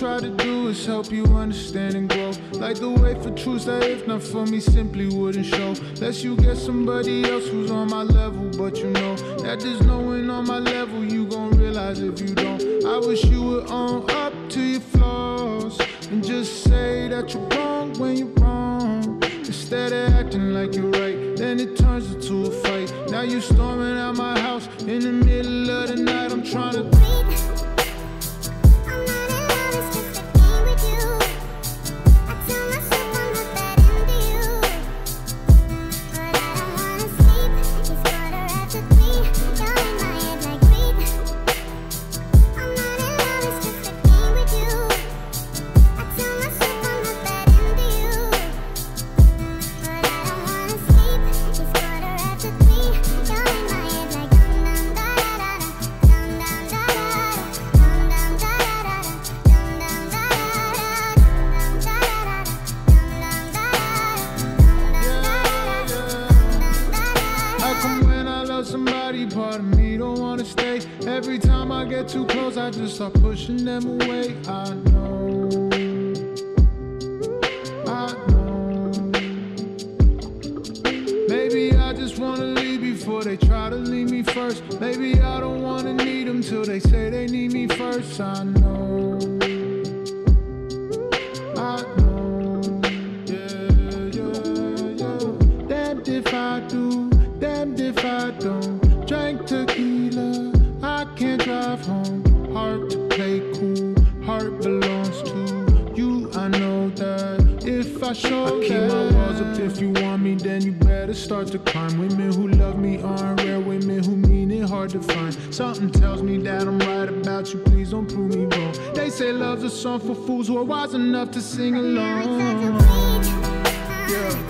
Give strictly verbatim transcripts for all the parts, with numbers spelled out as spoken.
try to do is help you understand and grow. Like the way for truths that if not for me simply wouldn't show. Unless you get somebody else who's on my level, but you know that there's no one on my level. You gon' realize if you don't. I wish you would own up to your flaws and just say that you're wrong when you're wrong. Instead of acting like you're right, then it turns into a fight. Now you storming out my house in the middle of the night. I'm trying to breathe. Somebody part of me don't wanna stay. Every time I get too close, I just start pushing them away. I know, I know. Maybe I just wanna leave before they try to leave me first. Maybe I don't wanna need them till they say they need me first. I know, I know, yeah, yeah, yeah. Damned if I do, damned if I don't. Drank tequila, I can't drive home. Hard to play cool, heart belongs to you. I know that if I show I keep that. My walls up. If you want me, then you better start to climb. Women who love me aren't rare. Women who mean it hard to find. Something tells me that I'm right about you. Please don't prove me wrong. They say love's a song for fools who are wise enough to sing along. Yeah.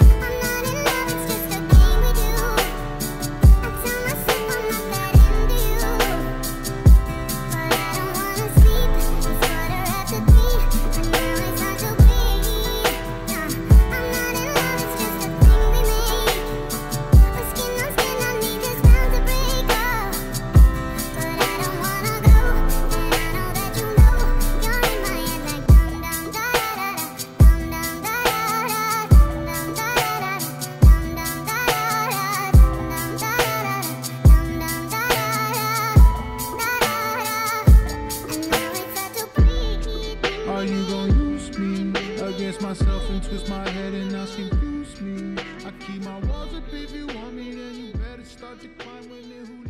Are you gonna use me against myself and twist my head and now confuse me? I keep my walls up. If you want me, then you better start to climb. Women who